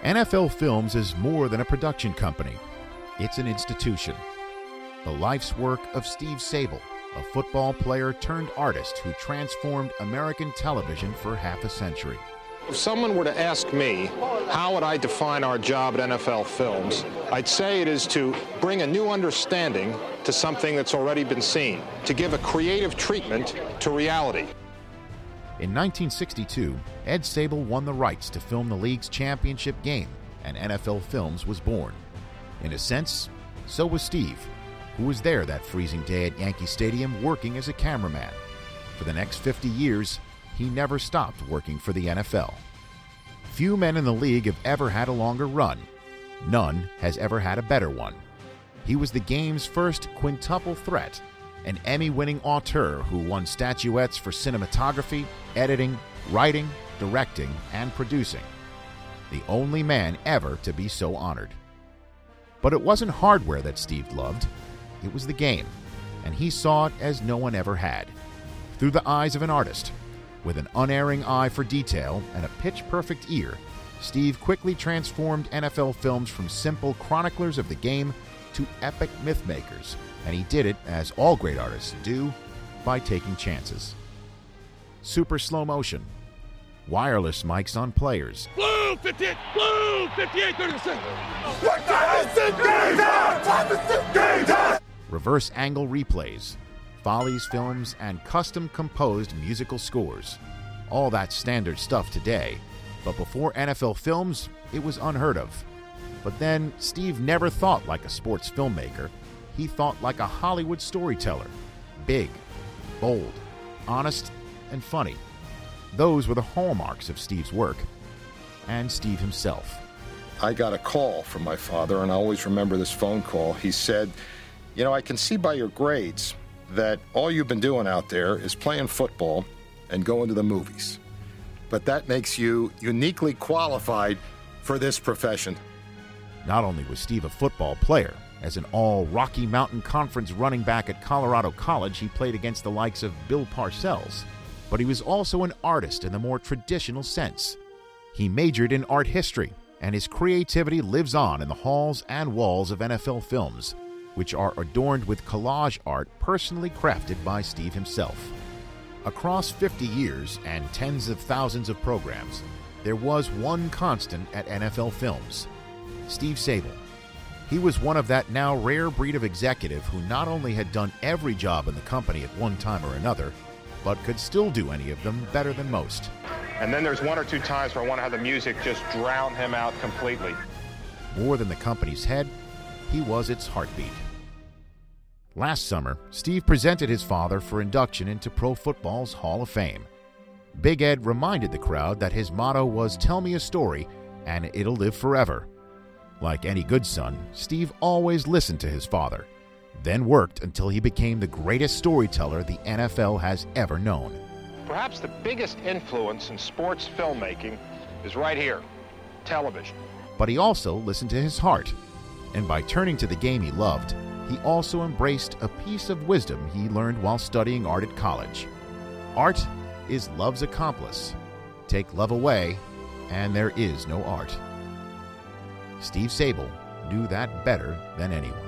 NFL Films is more than a production company. It's an institution. The life's work of Steve Sabol, a football player turned artist who transformed American television for half a century. If someone were to ask me, how would I define our job at NFL Films, I'd say it is to bring a new understanding to something that's already been seen, to give a creative treatment to reality. In 1962, Ed Sabol won the rights to film the league's championship game, and NFL Films was born. In a sense, so was Steve, who was there that freezing day at Yankee Stadium working as a cameraman. For the next 50 years, he never stopped working for the NFL. Few men in the league have ever had a longer run. None has ever had a better one. He was the game's first quintuple threat, an Emmy-winning auteur who won statuettes for cinematography, editing, writing, directing, and producing. The only man ever to be so honored. But it wasn't hardware that Steve loved. It was the game, and he saw it as no one ever had. Through the eyes of an artist, with an unerring eye for detail and a pitch-perfect ear, Steve quickly transformed NFL Films from simple chroniclers of the game to epic myth-makers, and he did it, as all great artists do, by taking chances. Super slow motion, wireless mics on players, Blue 58, Blue 58, 36. What time is it? Game time! Time is it? Game time! reverse angle replays, Follies films, and custom-composed musical scores. All that standard stuff today, but before NFL Films, it was unheard of. But then, Steve never thought like a sports filmmaker. He thought like a Hollywood storyteller. Big, bold, honest, and funny. Those were the hallmarks of Steve's work. And Steve himself. I got a call from my father, and I always remember this phone call. He said, "You know, I can see by your grades that all you've been doing out there is playing football and going to the movies. But that makes you uniquely qualified for this profession." Not only was Steve a football player, as an all-Rocky Mountain Conference running back at Colorado College, he played against the likes of Bill Parcells, but he was also an artist in the more traditional sense. He majored in art history, and his creativity lives on in the halls and walls of NFL Films, which are adorned with collage art personally crafted by Steve himself. Across 50 years and tens of thousands of programs, there was one constant at NFL Films: Steve Sabol. He was one of that now rare breed of executive who not only had done every job in the company at one time or another, but could still do any of them better than most. And then there's one or two times where I want to have the music just drown him out completely. More than the company's head, he was its heartbeat. Last summer, Steve presented his father for induction into Pro Football's Hall of Fame. Big Ed reminded the crowd that his motto was "Tell me a story, and it'll live forever." Like any good son, Steve always listened to his father, then worked until he became the greatest storyteller the NFL has ever known. Perhaps the biggest influence in sports filmmaking is right here, television. But he also listened to his heart, and by turning to the game he loved, he also embraced a piece of wisdom he learned while studying art at college. Art is love's accomplice. Take love away, and there is no art. Steve Sabol knew that better than anyone.